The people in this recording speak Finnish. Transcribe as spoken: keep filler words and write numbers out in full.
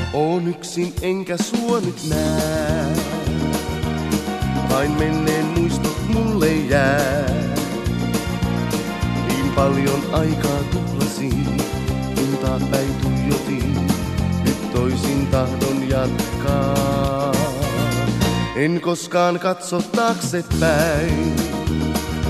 Oon yksin enkä sua nyt näe. Vain menneen muistot mulle jää. Niin paljon aikaa tuhlasin, kun taakpäin tuijotin. Nyt toisin tahdon jatkaa. En koskaan katso taaksepäin.